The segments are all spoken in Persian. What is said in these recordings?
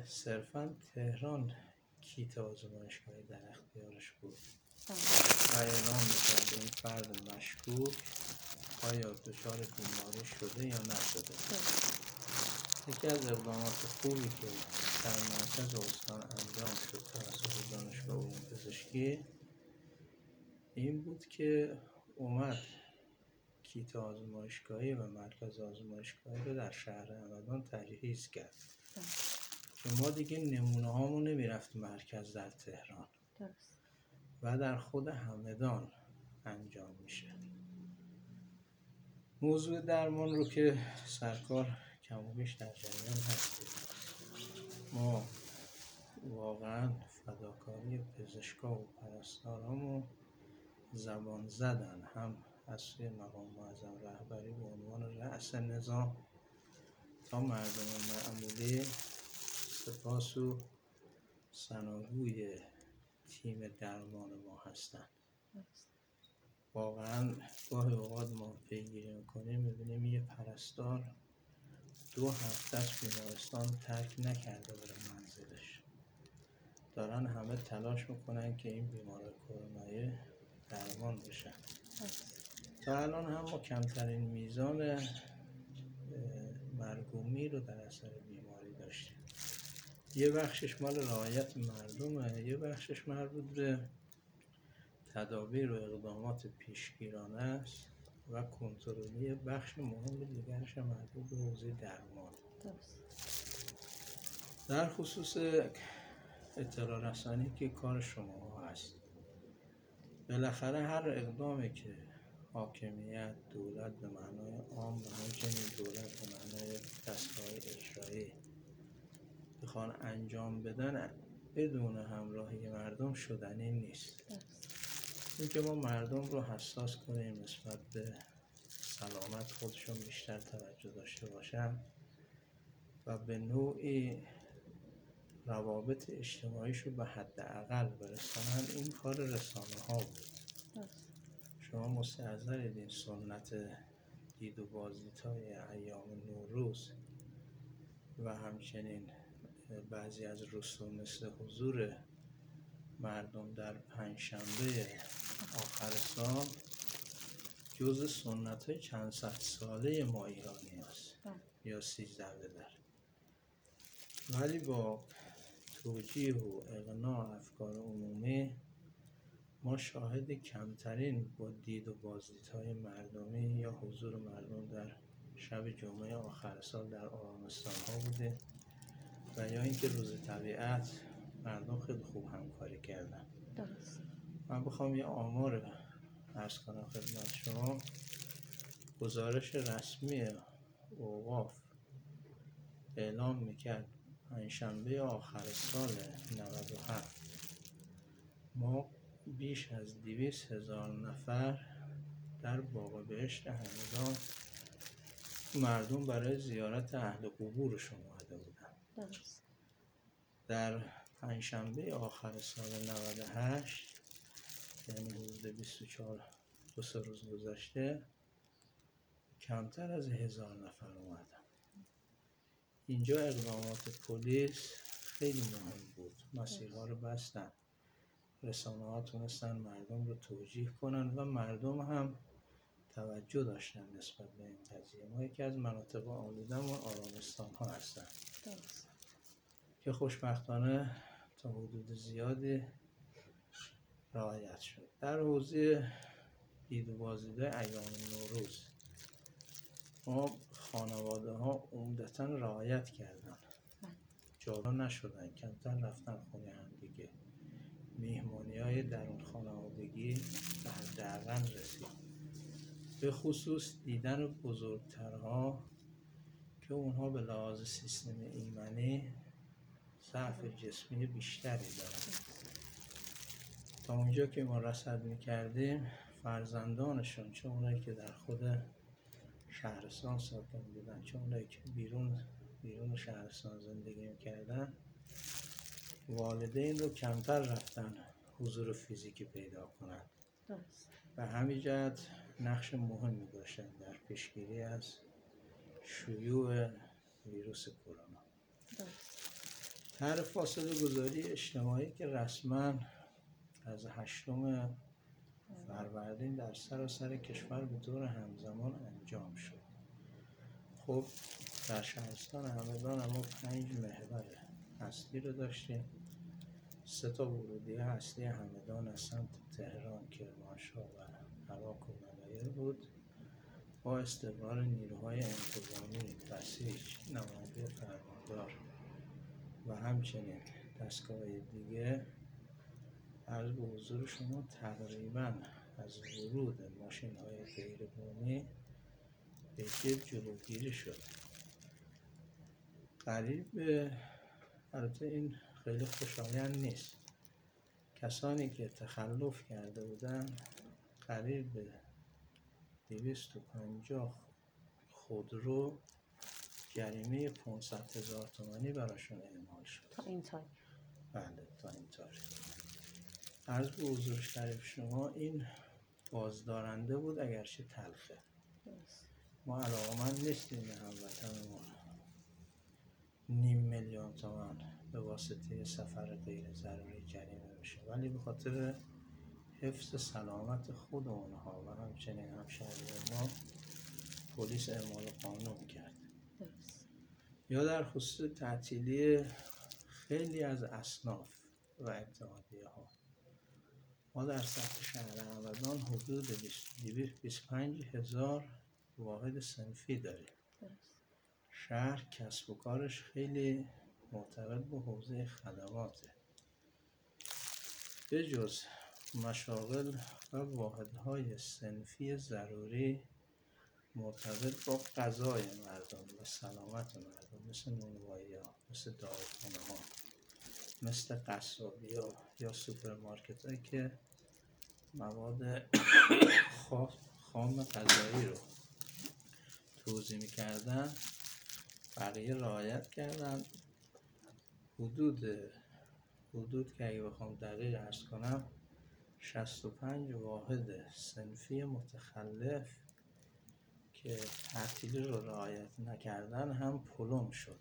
صرفا تهران کیت آزمایشگاهی در اختیارش بود و اعلام میکرد این فرد مشکوک آیا دچار بیماری شده یا نشده. یکی از اقدامات خوبی که در مرکز استان انجام شد توسط دانشگاه علوم پزشکی این بود که اومد کیت آزمایشگاهی و مرکز آزمایشگاهی رو در شهر همدان تجهیز کرد که ما دیگه نمونه هامون نمیرفت مرکز در تهران و در خود همدان انجام میشه. موضوع درمان رو که سرکار کم و بیش در جریان هستید. ما واقعا فداکاری پزشکا و پرستارامو زبان زدن، هم از سوی مقام معظم رهبری به عنوان رأس نظام تا مردم معمولی، سپاس و ثناگوی تیم درمان ما هستند. واقعا گاهی اوقات ما پیگیری میکنیم میبینیم یه پرستار 2 هفته از بیمارستان ترک نکرده بره منزلش. دارن همه تلاش میکنن که این بیمار کرونایی درمان بشن. تا الان هم ما کمترین میزان مرگ و میر رو در اثر بیماری داشتیم. یه بخشش مال رعایت مردمه، یه بخشش مربوط به تدابیر و اقدامات پیشگیرانه است و کنترلی. بخش مهم دیگرش مربوط به حوزه درمان. در خصوص اطلاع رسانی که کار شما هست، بالاخره هر اقدامی که حاکمیت، دولت به معنای عام و همچنین دولت به معنای دستگاه اجرایی بخوان انجام بدن بدون همراهی مردم شدنی نیست. اینکه ما مردم رو حساس کنیم نسبت به سلامت خودشون بیشتر توجه داشته باشن و به نوعی روابط اجتماعیشو به حداقل برسانن، این کار رسانه ها بود. شما مستحضرید این سنت دید و بازدیدهای ایام نوروز و همچنین بعضی از رسوم مثل حضور مردم در پنجشنبه آخر سال جز سنت‌های چند صد ساله ما ایرانی هست یا 13 بدر، ولی با توجیه و اقناع افکار عمومی ما شاهد کمترین با دید و بازدیدهای مردمی یا حضور مردم در شب جمعه آخر سال در آرامستان‌ها بوده و یا اینکه روز طبیعت مردم خیلی خوب همکاری کردن. من بخوام یه آمار عرض کنم خدمت شما، گزارش رسمی اوقاف اعلام میکرد پنجشنبه آخر سال 97 ما بیش از 200,000 نفر در باغ بهشت همدان مردم برای زیارت اهل قبورشون اومده بودن. در پنجشنبه آخر سال 98 یعنی حدود 24 دو روز گذشته کمتر از 1000 نفر اومدن. اینجا اقدامات پلیس خیلی مهم بود. مسیرها رو بستن، رسانه ها تونستن مردم رو توجیه کنن و مردم هم توجه داشتن نسبت به این قضیه. ما یکی از مناطق آلوده‌مون آرامستان ها هستن که خوشبختانه تا حدود زیادی رعایت شد. در حوزه دید و بازدیده ایام نوروز ما خانواده ها عمدتاً رعایت کردن، جدا نشدن، کمتر رفتن خونه هم دیگه. میهمانی های درون خانوادگی به حداقل رسید، به خصوص دیدن بزرگترها که اونها به لحاظ سیستم ایمنی ضعف جسمی بیشتری دارن. تا اونجا که ما رصد میکردیم فرزندانشون، چه اونایی که در خود شهرستان ساکن بودن چه اونایی که بیرون شهرستان زندگی میکردن، والدین رو کمتر رفتن حضور فیزیکی پیدا کنند و همین جهت نقش مهمی داشتن در پیشگیری از شیوع ویروس کرونا. طرح فاصله گذاری اجتماعی که رسما از 8 فروردین در سراسر کشور به طور همزمان انجام شد. خب در شهرستان همدان ما 5 محور اصلی رو داشتیم. 3 ورودی اصلی همدان از سمت تهران، کرمانشاه و عراق و ملایر بود. با استقرار نیروهای انتظامی، بسیج، نماینده فرماندار و همچنین دستگاه دیگه، عرض به حضور شما تقریبا از ورود ماشین‌های غیربومی به جلوگیری شد. قریب به، البته این خیلی خوشایند نیست، کسانی که تخلف کرده بودن قریب به 250 خودرو جریمه 500,000 تومانی براشون اعمال شد. تا این تاریخ؟ بله، تا این تاریخ. عرض به حضور شریف شما این بازدارنده بود، اگرچه تلخه. ما علاقمند نیستیم به هموطنمون 500,000 تومان به واسطه سفر غیر ضروری جریمه بشه، ولی به خاطر حفظ سلامت خود اونها و همچنین همشهریان ما پلیس اعمال قانون کرد. یا در خصوص تعطیلی خیلی از اصناف و اتحادیه ها، ما در سطح شهر همدان حدود 25,000 واحد صنفی داریم. شهر کسب و کارش خیلی معتقد به حوزه خدماته. به جز مشاغل و واحدهای صنفی ضروری مرتبط با غذای مردم و سلامت مردم، مثل نونوایی ها، مثل داروخانه ها، مثل قصابی ها یا سوپرمارکت هایی که مواد خام غذایی رو توزیع می‌کردن، بقیه رعایت کردن. حدود که اگه بخوام دقیق عرض کنم 65 واحد صنفی متخلف که تعطیلی رو رعایت نکردن هم پلم شد.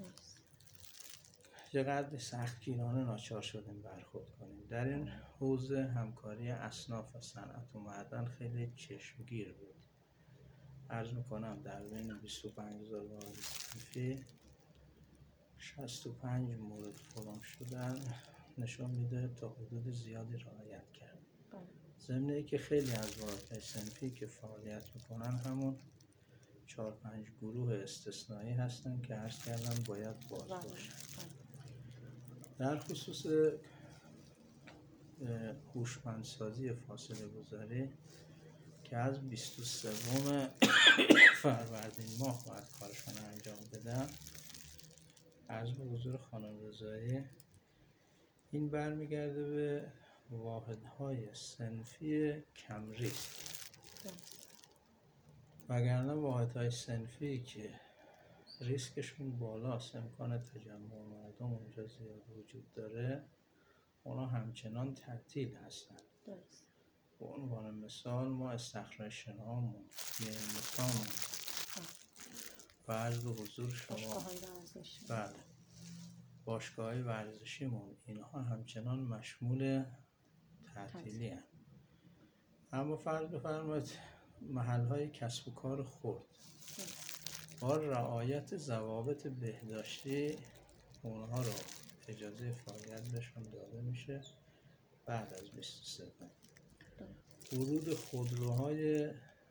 چقدر سختگیرانه ناچار شدیم برخورد کنیم. در این حوزه همکاری اصناف و صنعت و معدن خیلی چشمگیر بود. عرض میکنم در بین 25,000 واحد صنفی 65 مورد پلم شدن نشون میده تا حدود زیادی رعایت کرد. ضمن ای که خیلی از واحدهای صنفی که فعالیت میکنن همون 4-5 گروه استثنایی هستن که عرض کردم باید باز باشن. در خصوص هوشمندسازی فاصله گذاری که از 23 فروردین ماه باید کارشون انجام بدن، عرض به حضور خانم رضایی، این برمیگرده به واحدهای صنفی کم ریسک. وگرنه واحدهای صنفی که ریسکشون بالاست، امکان تجمع مردم اونجا زیاد وجود داره، اونا همچنان تعطیل هستن. به عنوان مثال ما استخراج شنامون، مثامون و عرض به حضور شما بله باشگاه‌های ورزشیمون، اینها همچنان مشمول تعطیلی هستند. اما فرض بفرمایید محل‌های کسب و کار خرد با رعایت ضوابط بهداشتی اونها رو اجازه فعالیت بهشون داده میشه. بعد از 23 ورود خودروهای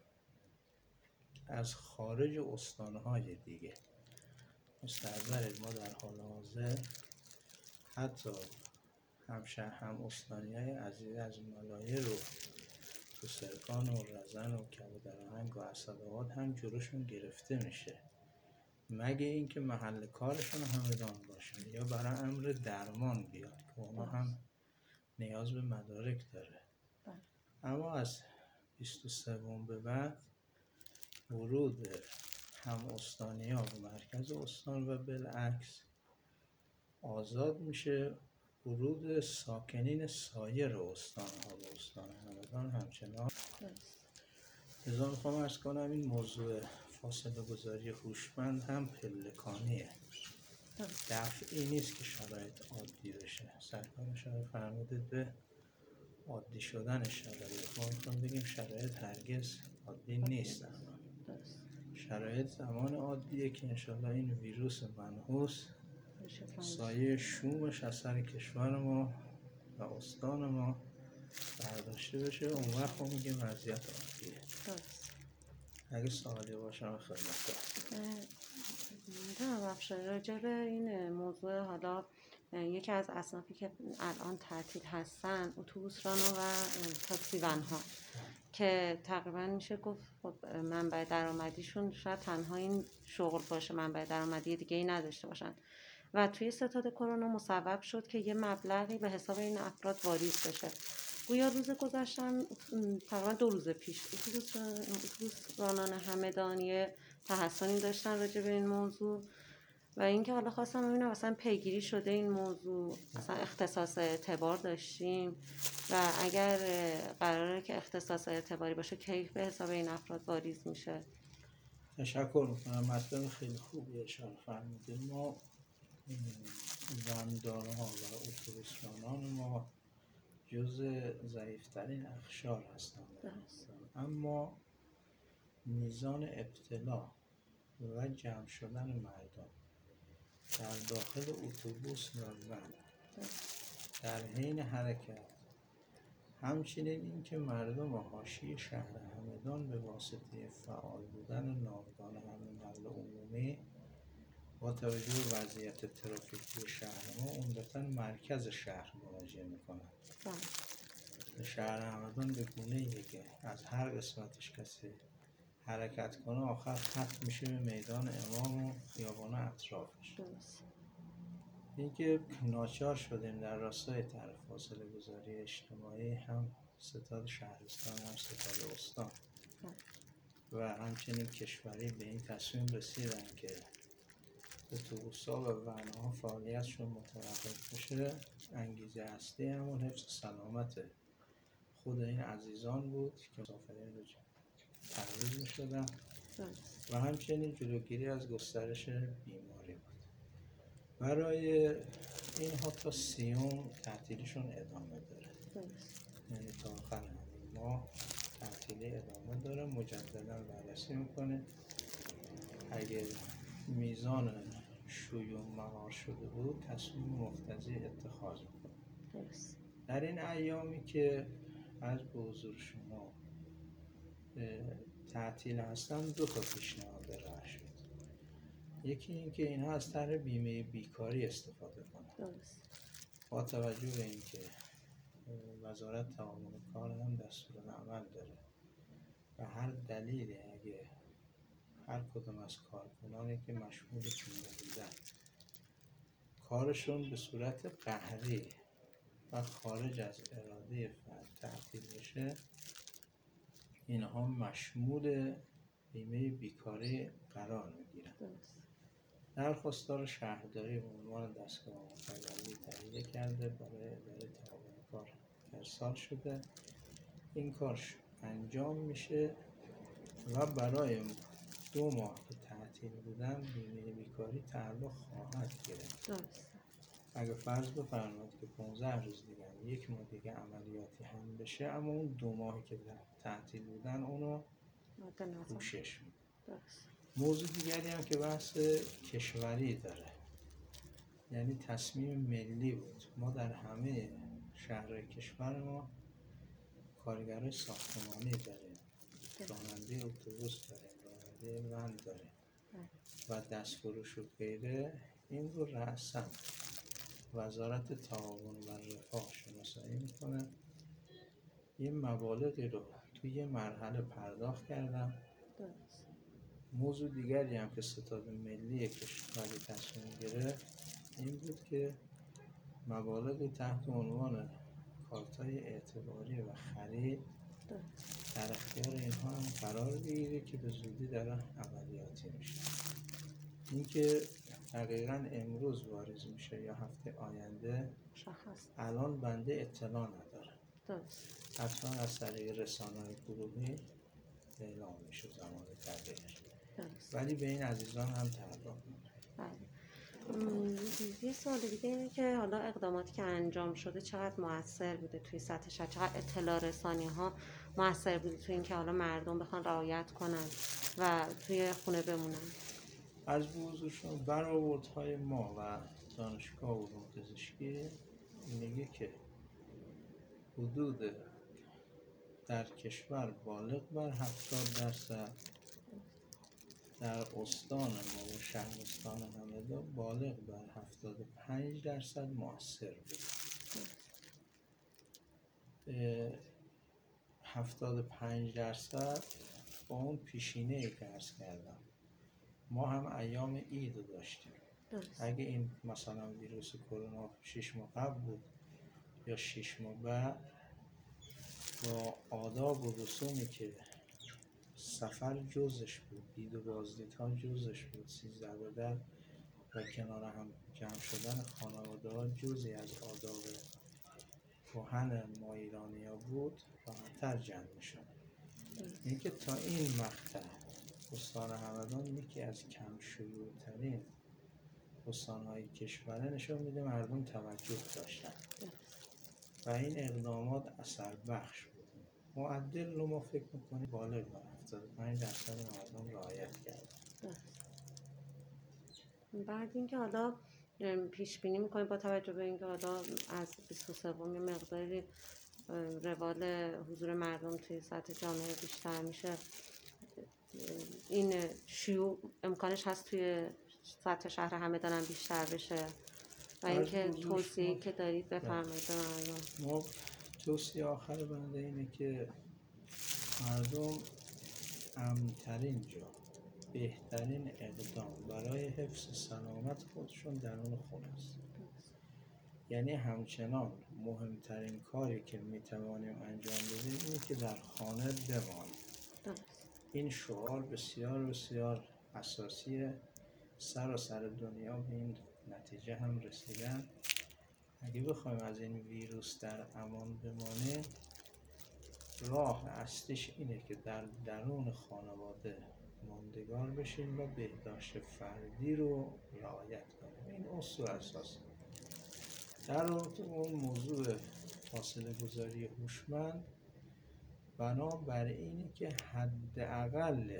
از خارج استانهای دیگه مستحضرید، ما در حال حاضر حتی هم استانی‌های عزیز از ملایر رو تو سرکان و رزن و کبودرآهنگ و اسدآباد هم جلوشون گرفته میشه، مگه اینکه محل کارشون همدان باشه یا برای امر درمان بیاد که اونا هم نیاز به مدارک داره. اما از 23 به بعد ورود هم استانی‌ها به مرکز استان و بالعکس آزاد میشه. ورود ساکنین سایر استان‌ها به استان همدان همچنان. لذا میخوام عرض کنم این موضوع فاصله گذاری هوشمند هم پلکانیه. دفعی نیست که شرایط عادی بشه. سرکار شرایط فرموده به عادی شدن شرایط. ما میخوام بگیم شرایط هرگز عادی نیست. شرایط زمان عادیه که انشالله این ویروس منحوس سایه شومش از سر کشور ما و استان ما برداشته بشه. اون وقت ما میگیم وضعیت عادیه. اگه سوالی باشم خدمت دارم افشار راجع به این موضوع، حالا یکی از اصنافی که الان تعطیل هستن اتوبوس رانو و تاکسی ون ها که تقریبا میشه گفت خب منبع درآمدیشون شاید تنها این شغل باشه، منبع درآمدی دیگه ای نداشته باشن و توی ستاد کرونا مصوب شد که یه مبلغی به حساب این افراد واریز بشه. گویا روز گذشتن تقریبا 2 روز پیش اتوبوس رانان همدانی تحسنی داشتن راجع به این موضوع و اینکه حالا خواستم ببینم مثلا پیگیری شده این موضوع، مثلا اختصاص اعتبار داشتیم و اگر قراره که اختصاص اعتباری باشه کی به حساب این افراد واریز میشه؟ تشکر میکنم. مطلب خیلی خوبی اشاره فرمودید. ما وندارها و اتوبوس رانان ما جز ضعیفترین اقشار هستند، اما میزان ابتلا و جمع شدن مردم در داخل اتوبوس و ون در حین حرکت، همچنین اینکه مردم حاشیه شهر همدان به واسطه فعال بودن ناوگان حمل و نقل عمومی با توجه به وضعیت ترافیکی شهر ما عمدتاً مرکز شهر مراجعه میکنند. شهر همدان به گونه‌ایه که از هر قسمتش کسی حرکت کنه آخر ختم میشه به میدان امام و خیابان اطرافش. اینکه ناچار شدیم در راستای طرح فاصله گذاری اجتماعی هم ستاد شهرستان هم ستاد استان و همچنین کشوری به این تصمیم رسیدن که اتوبوس‌ها و ون‌ها فعالیتشون متوقف بشه. انگیزه اصلی همون حفظ سلامت خود این عزیزان بود که مسافرین رو تعویض می‌شدن و همچنین جلوگیری از گسترش بیماری بود. برای اینها تا 30 تعطیلیشون ادامه داره، یعنی تا آخر همین ماه تعطیلی ادامه داره. مجددا بررسی میکنه، اگه میزان شیوع مهار شده بود تصمیم مقتضی اتخاذ میکنه. در این ایامی که از به حضور شما تعطیل هستن 2 پیشنهاد راه شد. یکی این که اینها از طرح بیمه بیکاری استفاده کنند. با توجه به اینکه وزارت تعاون کار هم دستورالعمل داره و هر دلیلی اگه هر کدوم از کارکنانی که مشمول بیمه بودن کارشون به صورت قهری و خارج از اراده فرد تعطیل بشه، اینها مشمول بیمه بیکاری قرار میگیرن. درخواستار شهرداری به عنوان دستگاه متولی تهیه کرده، برای اداره تعاون کار ارسال شده. این کار انجام میشه و برای 2 ماه که تعطیل بودن بیمه بیکاری تعلق خواهد گرفت. اگه فرض بفرمایید که 15 روز دیگه 1 ماه دیگه عملیاتی هم بشه، اما اون 2 ماهی که تعطیل بودن اونو پوشش میده. موضوع دیگری هم که بحث کشوری داره، یعنی تصمیم ملی بود. ما در همه شهرهای کشور ما کارگرای ساختمانی داریم، راننده اتوبوس داریم، راننده ون داریم و دستفروش و غیره. این رو رأساً وزارت تعاون و رفاه شناسایی میکنه. این مبالغی رو توی یه مرحله پرداخت کردم. موضوع دیگری هم که ستاد ملی کشوری تصمیم گرفت این بود که مبالغ تحت عنوان کارت‌های اعتباری و خرید در اختیار اینها هم قرار بگیره که به زودی دارن عملیاتی میشه. این که دقیقاً امروز واریز میشه یا هفته آینده الان بنده اطلاع ندارم. حتما از طریق رسانه‌های گروهی اعلام میشه زمان تغییرش، ولی به این عزیزان هم تعلق نداره. یه سوال دیگه اینه که حالا اقداماتی که انجام شده چقدر موثر بوده توی سطح شهر، چقدر اطلاع رسانی ها موثر بوده توی اینکه حالا مردم بخوان رعایت کنن و توی خونه بمونن؟ از بزرگشون برآوردهای ما و دانشگاه علوم پزشکی میگه که حدود در کشور بالغ بر 70%، در استان ما و شهرستان همدان بالغ بر 75% مؤثر بود. 75% با اون پیشینه ای که عرض کردم، ما هم ایام عید رو داشتیم. اگه این مثلا ویروس کرونا 6 ماه قبل بود یا 6 ماه بعد، با آداب و رسومی که سفر جزش بود، دید و بازدیدها جزش بود، 13 بدر و کنار هم جمع شدن خانواده ها جزی از آداب کهن ما ایرانی ها بود، راحت‌تر جمع می‌شد. اینکه تا این مقطع استان همدان یکی از کم شیوع‌ترین استان‌های کشور نشون میده مردم توجه داشتن و این اقدامات اثر بخش بود. معدل رو ما فکر میکنیم بالغ بر 75% مردم رعایت کردن. بعد اینکه حالا پیش بینی میکنیم با توجه به اینکه حالا از 23 یه مقداری روال حضور مردم توی سطح جامعه بیشتر میشه، این شیوع امکانش هست توی سطح شهر همدان هم بیشتر بشه و اینکه توصیه‌ای که دارید بفرمایید به مردم. ما توصیه آخر بنده اینه که مردم امن‌ترین جا، بهترین اقدام برای حفظ سلامت خودشون درون خونه است. یعنی همچنان مهمترین کاری که میتوانیم انجام بدیم اینه که در خانه بمانیم. این شعار بسیار بسیار اساسیه. سراسر دنیا به این نتیجه هم رسیدن. اگه بخوایم از این ویروس در امان بمانیم، راه اصلیش اینه که در درون خانواده ماندگار بشیم و بهداشت فردی رو رعایت کنیم. این اصول اساسی. در رابطه اون موضوع فاصله گذاری هوشمند، بنابر اینه که حداقل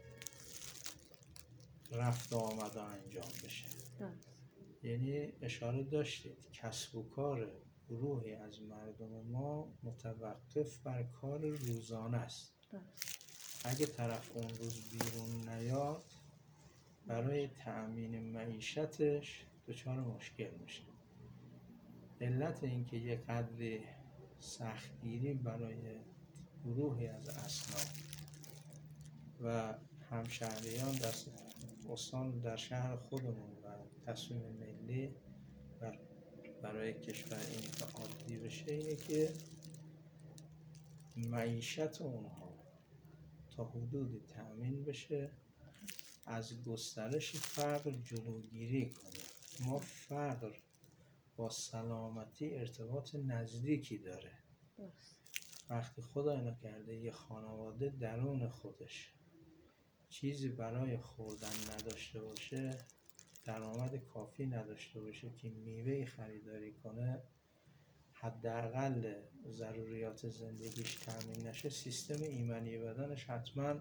رفت و آمد انجام بشه. یعنی اشاره داشتید کسب و کار گروهی از مردم ما متوقف بر کار روزانه است. اگه طرف اون روز بیرون نیاد، برای تأمین معیشتش دچار مشکل میشه. علت اینکه یه قدری سختگیری برای گروهی از اصناف و همشهریان در استان در شهر خودمون و تصمیم ملی برای کشور این که عادی بشه اینه که معیشت اونها تا حدودی تأمین بشه، از گسترش فقر جلوگیری کنه. ما فقر با سلامتی ارتباط نزدیکی داره. وقتی خدا اینو کرده یه خانواده درون خودش چیزی برای خوردن نداشته باشه، درآمد کافی نداشته باشه که میوه خریداری کنه، حداقل ضروریات زندگیش تامین نشه، سیستم ایمنی بدنش حتما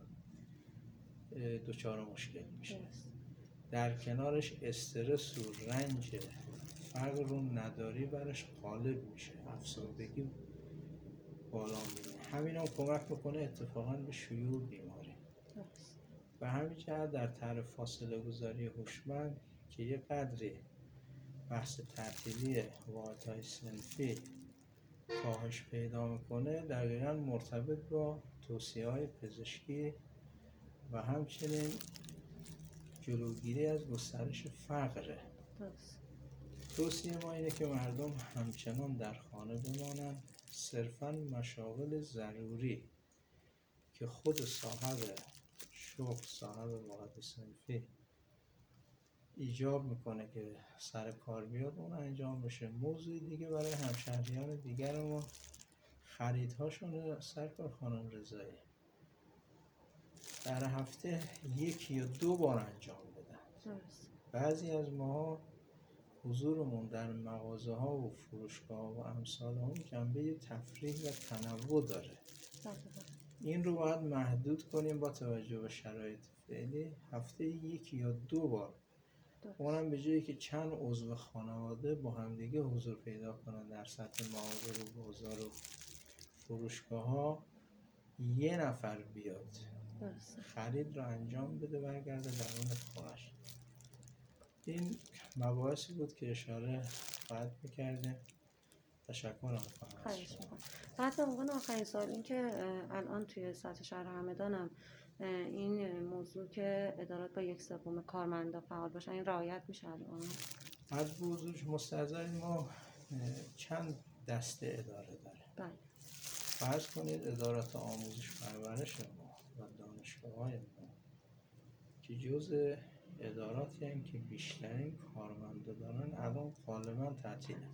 دچار مشکل میشه. در کنارش استرس و رنج فقر و نداری برش غالب میشه، افسردگی بالا میره. همین هم کمک میکنه اتفاقا به شیوع بیماری. و همین جهت در طرح فاصله گذاری هوشمند که یه قدری بحث تعطیلی واحدهای صنفی کاهش پیدا میکنه، دقیقاً مرتبط با توصیه‌های پزشکی و همچنین جلوگیری از گسترش فقره. توصیه ما اینه که مردم همچنان در خانه بمانن، صرفاً مشاغل ضروری که خود صاحب شغل، صاحب واحد صنفی ایجاب میکنه که سر کار بیاد اون انجام بشه. موضوع دیگه برای همشهریان دیگر ما خریدهاشون سرکار خانم رضایی در هفته 1 یا 2 بار انجام بدن. بعضی از ما حضورمون در مغازه ها و فروشگاه و امثال هم جنبه تفریح و تنوع داره. این رو باید محدود کنیم با توجه به شرایط فعلی. هفته 1 یا 2 بار، اونم به جایی که چند عضو خانواده با همدیگه حضور پیدا کنن در سطح مغازه و بازار و فروشگاه ها، 1 نفر بیاد خرید رو انجام بده برگرده درون خونش. این مباحثی بود که اشاره باید میکردیم. تشکر میکنم. خواهش میکنم. بعد به عنوان آخرین سوال، این که الان توی سطح شهر همدان هم این موضوع که ادارات با 1/3 کارمندا فعال باشن، این رعایت میشه الان؟ هر بزرگ مستحضر ما چند دسته اداره داره. بله. فرض کنید ادارات آموزش پرورش ما و دانشگاه های ما که جزء اداراتی هستند که بیشترین کارمندا دارن، الان غالبا تعطیله.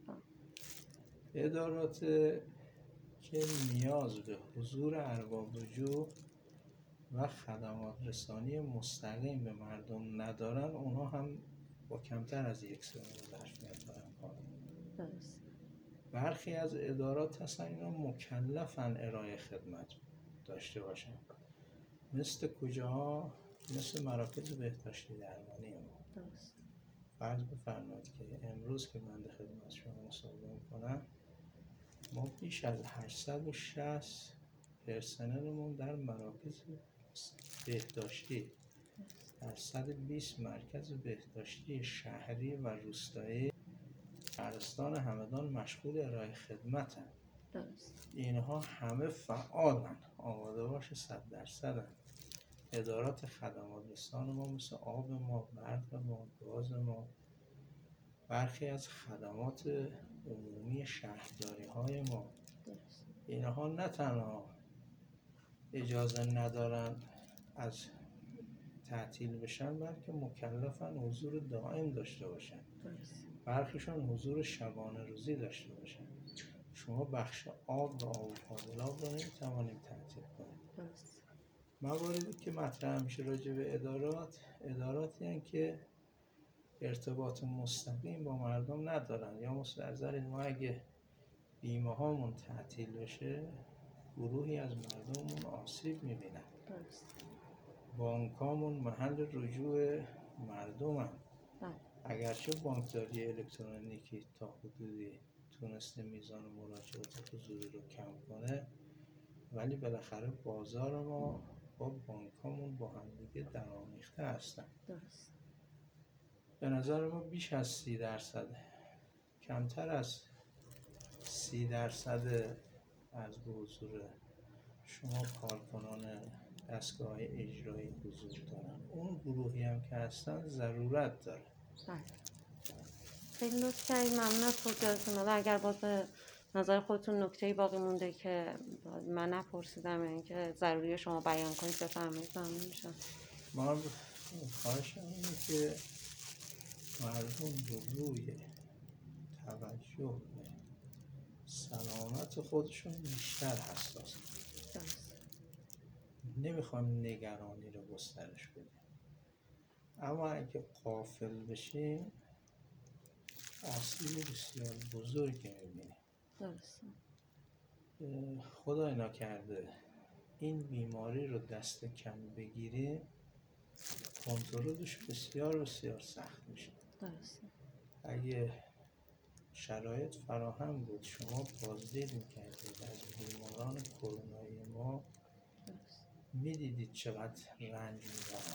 ادارات که نیاز به حضور ارباب رجوع و خدمات رسانی مستقیم به مردم ندارن، اونها هم با کمتر از 1/3 ظرفیت دارن کار میکنن. برخی از ادارات هستن اینا مکلفن ارائه خدمت داشته باشن، مثل کجاها؟ مثل مراکز بهداشتی درمانی ما. فرض بفرمایید که امروز که من در خدمت شما مصاحبه میکنم، ما بیش از 860 پرسنلمون در مراکز بهداشتی در 120 مرکز بهداشتی شهری و روستایی شهرستان همدان مشغول ارائه خدمتن. اینها همه فعالن، آماده باش 100%. ادارات خدمات رسان ما مثل آب ما، برق ما، گاز ما، برخی از خدمات عمومی شهرداری های ما، اینها نه تنها اجازه ندارن از تعطیل بشن، بلکه مکلفن حضور دائم داشته باشن. برخیشون حضور شبانه روزی داشته باشن. شما بخش آب و آب فاضلاب رو نمیتوانیم تعطیل کنیم. مواردی که مطرح میشه راجع به اداراتی هستند که ارتباط مستقیم با مردم ندارن، یا مستحضر ما اگه بیمه هامون تعطیل بشه گروهی از مردممون آسیب میبینن. بانکامون محل رجوع مردمن. اگرچه بانکداری الکترونیکی تا حدودی تونسته میزان مراجعات حضوری رو کم کنه، ولی بالاخره بازار ما با بانکامون با هم دیگه درآمیخته هستن. به نظر ما بیش از 30%، کمتر از 30% از به حضور شما کارکنان دستگاه اجرایی حضور دارن. اون گروهی هم که هستن ضرورت داره. خیلی لطف کردید، ممنون از توضیحاتتون. حالا اگر باز به نظر خودتون نکته‌ای باقی مونده که من نپرسیدم، یعنی که ضروری شما بیان کنید بفرمایید، ممنون میشم. ما خواهشم اینه که مردم به روی توجه به سلامت خودشون بیشتر حساس کنن. نمیخوام نگرانی رو گسترش بدیم، اما اگه غافل بشیم آسیب بسیار بزرگی میبینیم. خدای نکرده این بیماری رو دست کم بگیریم، کنترلش بسیار بسیار سخت میشه. اگه شرایط فراهم بود شما بازدید میکردید از بیماران کرونایی ما، میدیدید چقدر رنج میبرن.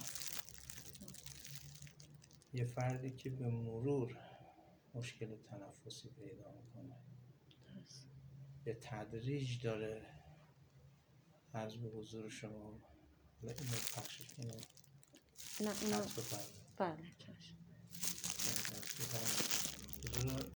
یه فردی که به مرور مشکل تنفسی پیدا میکنه، به تدریج داره عرض به حضور شما و اینو پخشش کنه. نه اینو بله چشم.